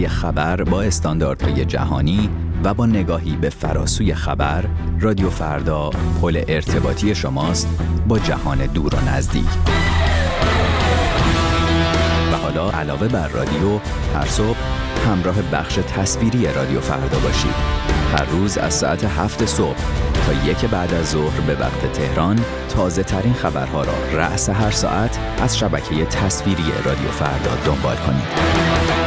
خبر با استانداردهای جهانی و با نگاهی به فراسوی خبر، رادیو فردا پل ارتباطی شماست با جهان دور و نزدیک. و حالا علاوه بر رادیو، هر صبح همراه بخش تصویری رادیو فردا باشید. هر روز از ساعت 7 صبح تا 1 بعد از ظهر به وقت تهران، تازه ترین خبرها را رأس هر ساعت از شبکه تصویری رادیو فردا دنبال کنید.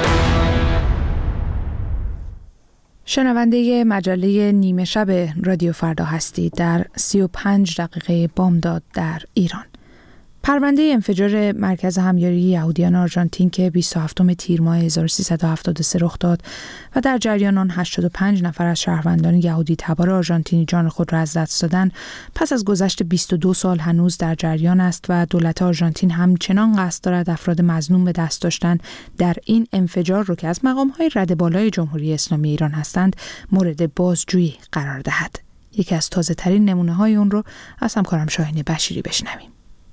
شنونده مجله نیمه شب رادیو فردا هستید. در 35 دقیقه بامداد در ایران. پرونده انفجار مرکز همیاری یهودیان آرژانتین که 27 تیر ماه 1373 رخ داد و در جریان آن 85 نفر از شهروندان یهودی تبار آرژانتینی جان خود را از دست دادند، پس از گذشت 22 سال هنوز در جریان است و دولت آرژانتین همچنان قصد دارد افراد مظنون به دست داشتن در این انفجار را که از مقام‌های رده بالای جمهوری اسلامی ایران هستند مورد بازجویی قرار دهد. یکی از تازه‌ترین نمونه‌های اون رو از همکارم شاهین بشیری بشنویم.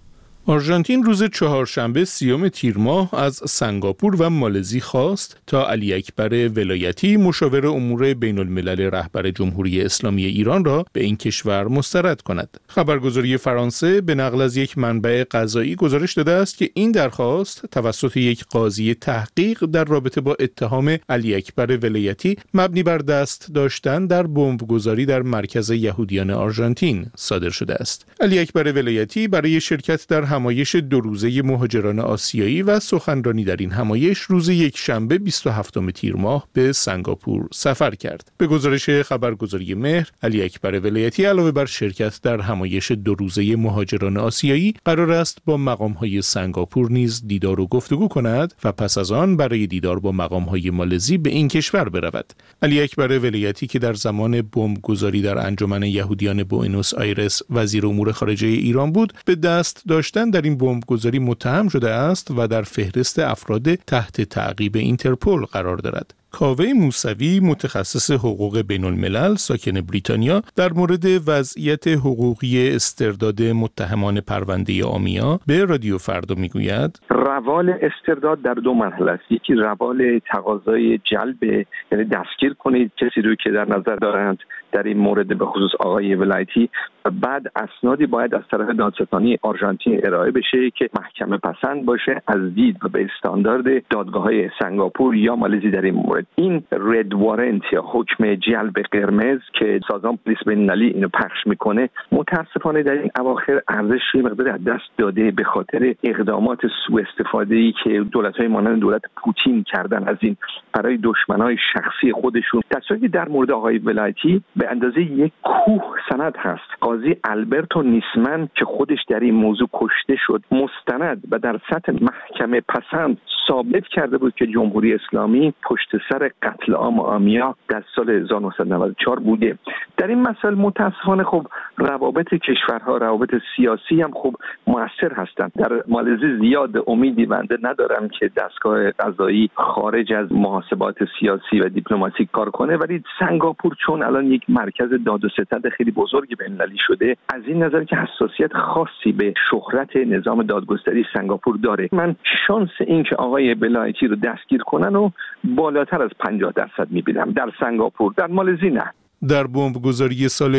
آرژانتین روز چهارشنبه 30 تیر ماه از سنگاپور و مالزی خواست تا علی اکبر ولایتی مشاور امور بین الملل رهبر جمهوری اسلامی ایران را به این کشور مسترد کند. خبرگزاری فرانسه به نقل از یک منبع قضایی گزارش داده است که این درخواست توسط یک قاضی تحقیق در رابطه با اتهام علی اکبر ولایتی مبنی بر دست داشتن در بمبگذاری در مرکز یهودیان آرژانتین صادر شده است. علی اکبر ولایتی برای شرکت در همایش 2 روزه مهاجران آسیایی و سخنرانی در این همایش روز یکشنبه 27 تیر ماه به سنگاپور سفر کرد. به گزارش خبرگزاری مهر، علی اکبر ولایتی علاوه بر شرکت در همایش 2 روزه مهاجران آسیایی قرار است با مقام‌های سنگاپور نیز دیدار و گفتگو کند و پس از آن برای دیدار با مقام‌های مالزی به این کشور برود. علی اکبر ولایتی که در زمان بمبگذاری در انجمن یهودیان بوئنوس آیرس وزیر امور خارجه ایران بود، به دست داشتن در این بمبگذاری متهم شده است و در فهرست افراد تحت تعقیب اینترپل قرار دارد. کاوه موسوی، متخصص حقوق بین الملل ساکن بریتانیا، در مورد وضعیت حقوقی استرداد متهمان پرونده آمیا به رادیو فردا میگوید: روال استرداد در 2 مرحله است. یکی روال تقاضای جلب، یعنی دستگیر کنید کسی رو که در نظر دارند در این مورد به خصوص آقای ولایتی، و بعد اسنادی باید از طرف دادستانی آرژانتین ارائه بشه که محکمه پسند باشه از دید و به استاندارد دادگاه‌های سنگاپور یا مالزی در این مورد. این رد وارنت یا حکم جلب قرمز که سازمان پلیس بین‌المللی اینو پخش میکنه، متاسفانه در این اواخر ارزش مقدار از دست داده به خاطر اقدامات سوء استفاده‌ای که دولت‌های مانند دولت پوتین کردن از این برای دشمنای شخصی خودشون. در صورتی در مورد آقای ولایتی به اندازه یک کوه سند هست. قاضی البرتو نیسمن که خودش در این موضوع کشته شد، مستند و در سطح محکمه پسند ثابت کرده بود که جمهوری اسلامی پشت سر قتل عام آمیا در سال 1994 بوده. در این مسائل متاسفانه خب روابط کشورها، روابط سیاسی هم خب مؤثر هستند. در مالزی زیاد امیدی بنده ندارم که دستگاه قضایی خارج از محاسبات سیاسی و دیپلماتیک کار کنه، ولی سنگاپور چون الان یک مرکز داد و ستد خیلی بزرگی بین‌المللی شده، از این نظر که حساسیت خاصی به شهرت نظام دادگستری سنگاپور داره، من شانس این که آقای ولایتی رو دستگیر کنن و بالاتر از 50% میبینم در سنگاپور. در مالزی نه. در بمبگذاری سال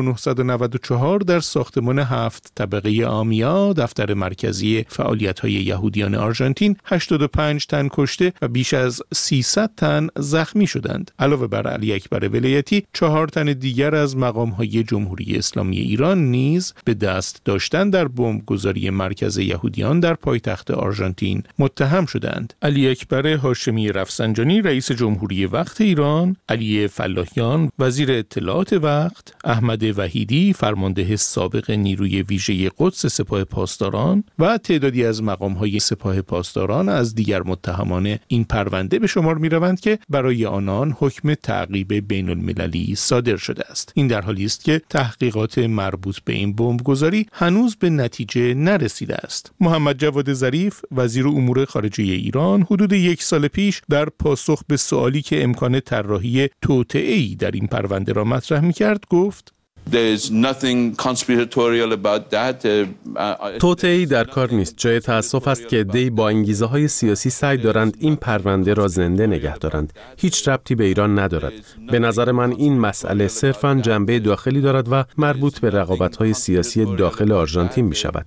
1994 در ساختمان 7 طبقه آمیا، دفتر مرکزی فعالیت‌های یهودیان آرژانتین، 85 تن کشته و بیش از 300 تن زخمی شدند. علاوه بر علی اکبر ولایتی، 4 تن دیگر از مقام‌های جمهوری اسلامی ایران نیز به دست داشتن در بمبگذاری مرکز یهودیان در پایتخت آرژانتین متهم شدند. علی اکبر هاشمی رفسنجانی، رئیس جمهوری وقت ایران، علی فلاحیان، وزیر اطلاعات وقت، احمد وحیدی، فرمانده سابق نیروی ویژه قدس سپاه پاسداران و تعدادی از مقام‌های سپاه پاسداران از دیگر متهمان این پرونده به شمار می‌روند که برای آنان حکم تعقیب بین‌المللی صادر شده است. این در حالی است که تحقیقات مربوط به این بمبگذاری هنوز به نتیجه نرسیده است. محمد جواد ظریف، وزیر امور خارجه ایران، حدود 1 سال پیش در پاسخ به سوالی که امکان طراحی توطئه‌ای در این پرونده را مطرح می‌کرد گفت: توطئه‌ای در کار نیست. جای تأسف است که عده‌ای با انگیزه‌های سیاسی سعی دارند این پرونده را زنده نگه دارند. هیچ ربطی به ایران ندارد. به نظر من این مسئله صرفاً جنبه داخلی دارد و مربوط به رقابت‌های سیاسی داخل آرژانتین می‌شود.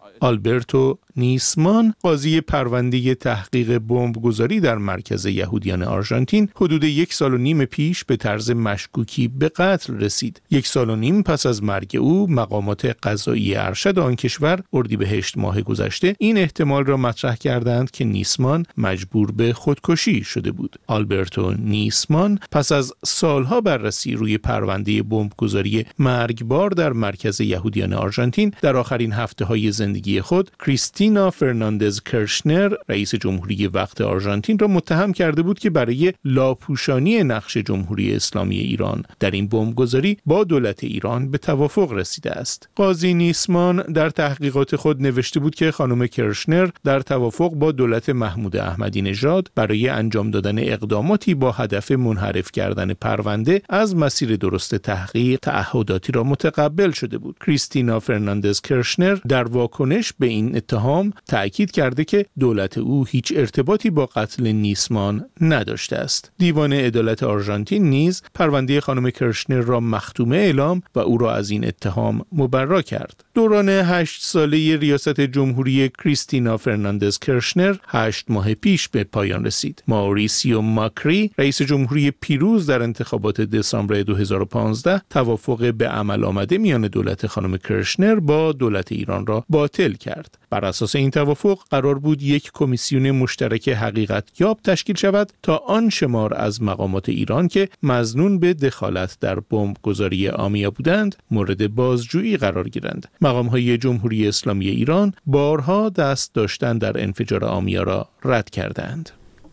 آلبرتو نیسمان، قاضی پرونده تحقیق بمبگذاری در مرکز یهودیان آرژانتین، حدود 1.5 سال پیش به طرز مشکوکی به قتل رسید. 1.5 سال پس از مرگ او، مقامات قضایی ارشد آن کشور اردیبهشت ماه گذشته این احتمال را مطرح کردند که نیسمان مجبور به خودکشی شده بود. آلبرتو نیسمان پس از سالها بررسی روی پرونده بمبگذاری مرگبار در مرکز یهودیان آرژانتین، در آخرین هفته‌های زندگی خود کریستینا فرناندز کرشنر، رئیس جمهوری وقت آرژانتین، را متهم کرده بود که برای لاپوشانی نقش جمهوری اسلامی ایران در این بمبگذاری با دولت ایران به توافق رسیده است. قاضی نیسمان در تحقیقات خود نوشته بود که خانم کرشنر در توافق با دولت محمود احمدی نژاد برای انجام دادن اقداماتی با هدف منحرف کردن پرونده از مسیر درست تحقیق تعهداتی را متقبل شده بود. کریستینا فرناندز کرشنر در واکنش به این اتهام تأکید کرده که دولت او هیچ ارتباطی با قتل نیسمان نداشته است. دیوان عدالت آرژانتین نیز پرونده خانم کرشنر را مختومه اعلام و او را از این اتهام مبرا کرد. دوران 8 ساله ریاست جمهوری کریستینا فرناندز کرشنر 8 ماه پیش به پایان رسید. ماوریسیو ماکری، رئیس جمهوری پیروز در انتخابات دسامبر 2015، توافق به عمل آمده میان دولت خانم کرشنر با دولت ایران را باطل کرد. بر اساس این توافق قرار بود یک کمیسیون مشترک حقیقت یاب تشکیل شود تا آن شمار از مقامات ایران که مظنون به دخالت در بمبگذاری آمیا بودند مورد بازجویی قرار گیرند. مقام‌های جمهوری اسلامی ایران بارها دست داشتن در انفجار آمیا را رد کردند.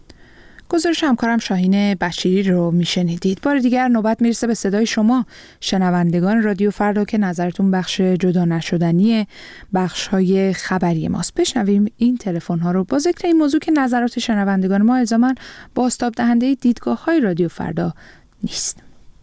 گزارش همکارم شاهین بشیری رو میشنیدید. بار دیگر نوبت میرسه به صدای شما شنوندگان رادیو فردا که نظرتون بخش جدا نشدنی بخش‌های خبری ماست. بشنویم این تلفن‌ها رو با ذکر این موضوع که نظرات شنوندگان ما الزاماً بازتاب دهنده دیدگاه‌های رادیو فردا نیست.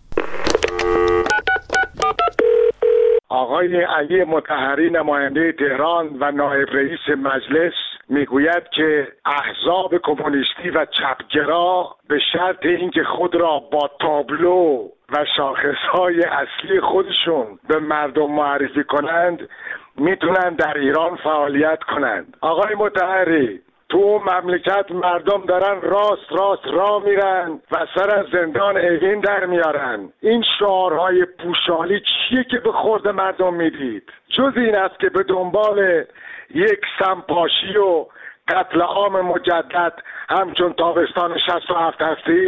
آقای علی مطهری نماینده تهران و نایب رئیس مجلس میگوید که احزاب کمونیستی و چپگرا به شرط اینکه خود را با تابلو و شاخصهای اصلی خودشون به مردم معرفی کنند میتونن در ایران فعالیت کنند. آقای مطهری، تو مملکت مردم دارن راست راه میرن و سر از زندان اوین در میارن. این شعارهای پوشالی چیه که به خورد مردم میدید؟ جز این است که به دنبال یک سمپاشی و قتل عام مجدد همچون تابستان 67 هستید؟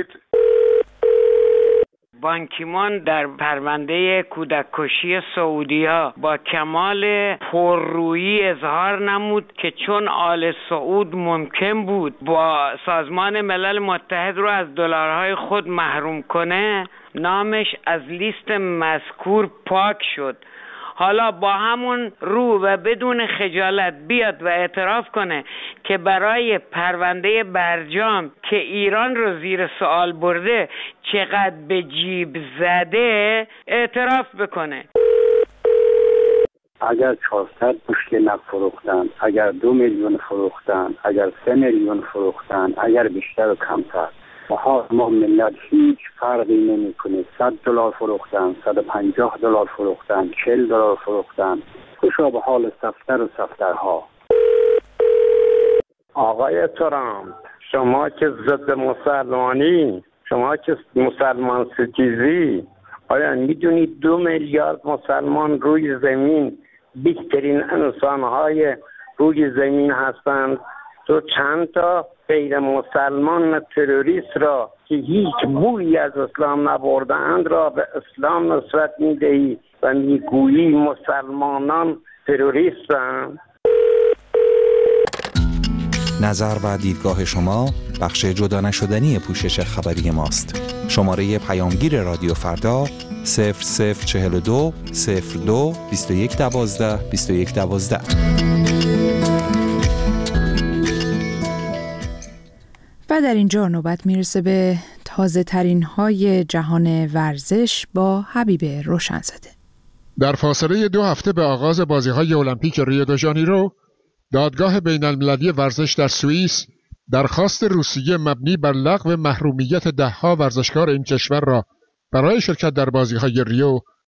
بان کی مون در پرونده کودک کشی سعودی‌ها با کمال پررویی اظهار نمود که چون آل سعود ممکن بود با سازمان ملل متحد رو از دلارهای خود محروم کنه، نامش از لیست مذکور پاک شد. حالا با همون رو و بدون خجالت بیاد و اعتراف کنه که برای پرونده برجام که ایران رو زیر سوال برده چقدر به جیب زده اعتراف بکنه. اگر 400 بشکه نفت فروختن، اگر 2 میلیون فروختن، اگر 3 میلیون فروختن، اگر بیشتر و کمتر، ما ملت هیچ فرقی نمی کنه. $100 فروختن، $150 فروختن، $40 فروختن، خوشا به حال صفتر و صفترها. آقای ترامپ، شما که ضد مسلمانی، شما که مسلمان ستیزی، آیا میدونید 2 میلیارد مسلمان روی زمین بهترین انسانهای روی زمین هستند؟ تو چند تا غیر مسلمان تروریست را که هیچ بویی از اسلام نبردند را به اسلام نسبت میدهی و میگویی مسلمانان تروریستند؟ نظر و دیدگاه شما بخش جدا نشدنی پوشش خبری ماست. شماره پیامگیر رادیو فردا 0042 02 21 12 21 12. و در اینجا نوبت میرسه به تازه ترین های جهان ورزش با حبیب روشنزاده. در فاصله 2 هفته به آغاز بازی‌های المپیک ریو دو ژانیرو، دادگاه بین‌المللی ورزش در سوئیس درخواست روسیه مبنی بر لغو محرومیت 10 ورزشکار این کشور را برای شرکت در بازی‌های ریو